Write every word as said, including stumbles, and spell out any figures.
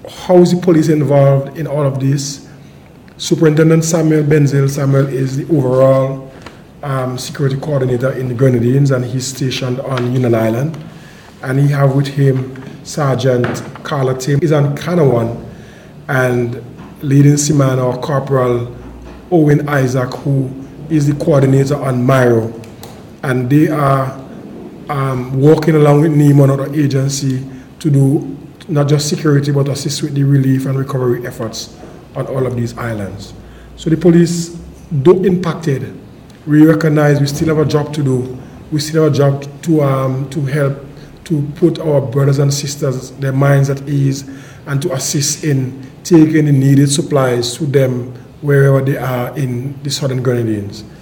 how is the police involved in all of this? Superintendent Samuel Benzil. Samuel is the overall um, security coordinator in the Grenadines, and he's stationed on Union Island. And he have with him Sergeant Carla Tim is on Canawan, and leading seaman or Corporal Owen Isaac, who is the coordinator on Myro. And they are um, working along with NEMA, another agency, to do not just security but assist with the relief and recovery efforts on all of these islands. So the police, though impacted, we recognize we still have a job to do. We still have a job to um, to help to put our brothers and sisters, their minds at ease, and to assist in taking the needed supplies to them wherever they are in the Southern Grenadines.